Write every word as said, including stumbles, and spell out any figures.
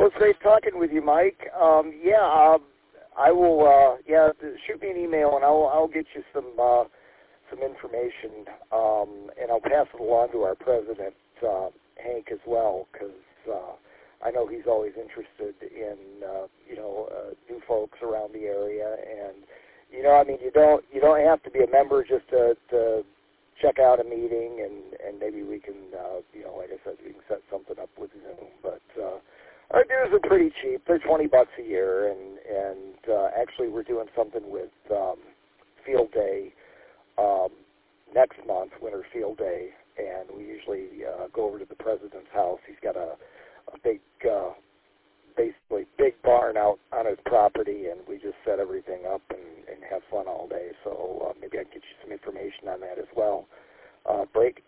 was great talking with you, Mike. Um, yeah, uh, I will. Uh, yeah, shoot me an email, and I'll I'll get you some uh, some information, um, and I'll pass it along to our president, uh, Hank, as well, because uh, I know he's always interested in uh, you know uh, new folks around the area, and you know, I mean, you don't you don't have to be a member just to, to check out a meeting, and, and maybe we can, uh, you know, like I said, we can set something up with Zoom. But uh, our dues are pretty cheap. They're twenty bucks a year, and and uh, actually we're doing something with um, Field Day um, next month, Winter Field Day, and we usually uh, go over to the president's house. He's got a, a big, uh, basically big barn out on his property, and we just set everything up and, and have fun all day. So uh, maybe I can get you some information on that as well. Uh, break